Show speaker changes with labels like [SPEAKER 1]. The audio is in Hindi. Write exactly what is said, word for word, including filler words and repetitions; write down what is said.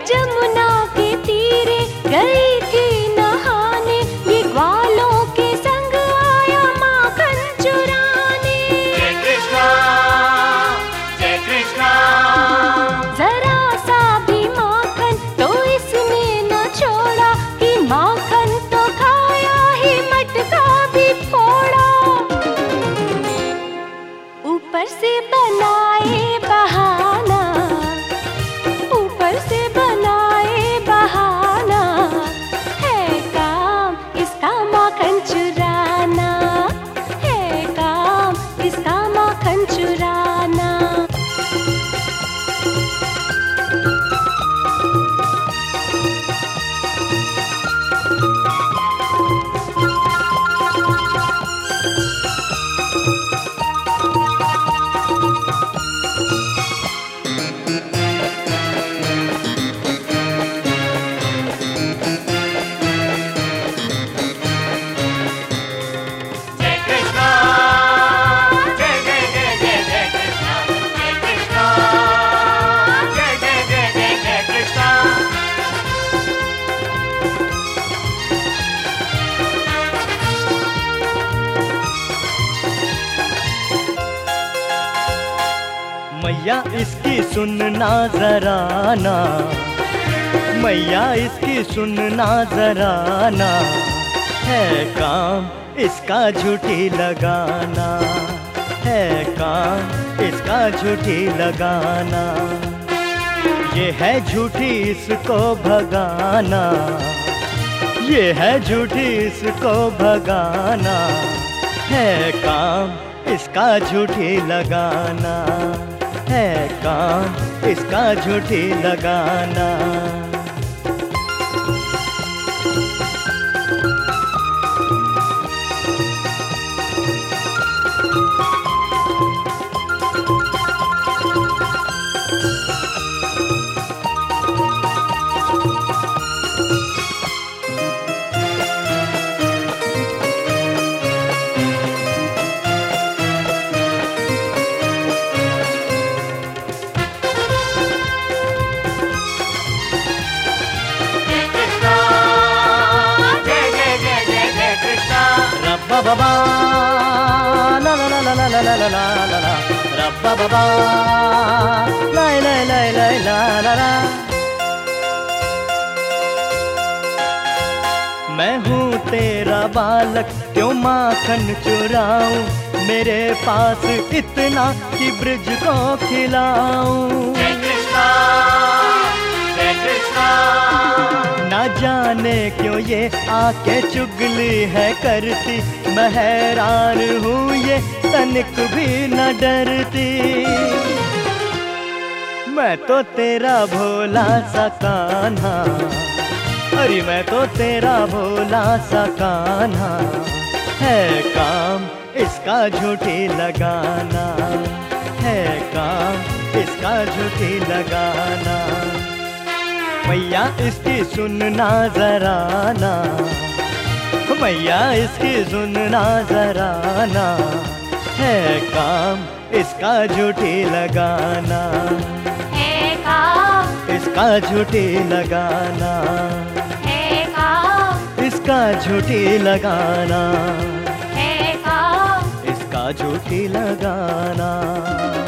[SPEAKER 1] जमुना के तीरे गई थी नहाने, ये ग्वालों के संग आया माखन चुराने।
[SPEAKER 2] जय कृष्णा जय कृष्णा।
[SPEAKER 1] जरा सा भी माखन तो इसने न छोड़ा, कि माखन तो खाया ही मटका भी फोड़ा। ऊपर से बनाए बहाना, ऊपर से बनाए बहाना, है काम इसका माखन चुराना, है काम इसका माखन चुराना।
[SPEAKER 3] मैया इसकी सुनना जरा ना, मैया इसकी सुनना जरा ना, है काम इसका झूठी लगाना, है काम इसका झूठी लगाना। ये है झूठी इसको भगाना, ये है झूठी इसको भगाना, है काम इसका झूठी लगाना, है काम इसका झूठी लगाना। Rabba baba, la la la la la la la la la la la. Rabba baba, la la la la la la la. मैं हूँ तेरा बालक, क्यों माखन चुराऊं, मेरे पास इतना कि ब्रिज को खिलाऊं।
[SPEAKER 2] जय कृष्णा जय कृष्णा।
[SPEAKER 3] ना जाने क्यों ये आके चुगली है करती, मैं हैरान हूँ ये तनिक भी न डरती। मैं तो तेरा भोला सा कान्हा, अरे मैं तो तेरा भोला सा कान्हा, है काम इसका झूठी लगाना, है काम इसका झूठी लगाना। मैया इसकी सुनना जरा ना, मैया इसकी सुनना जरा ना, है काम इसका झूठी लगाना,
[SPEAKER 1] है काम
[SPEAKER 3] इसका झूठी लगाना,
[SPEAKER 1] है काम
[SPEAKER 3] इसका झूठी लगाना,
[SPEAKER 1] है काम
[SPEAKER 3] इसका झूठी लगाना।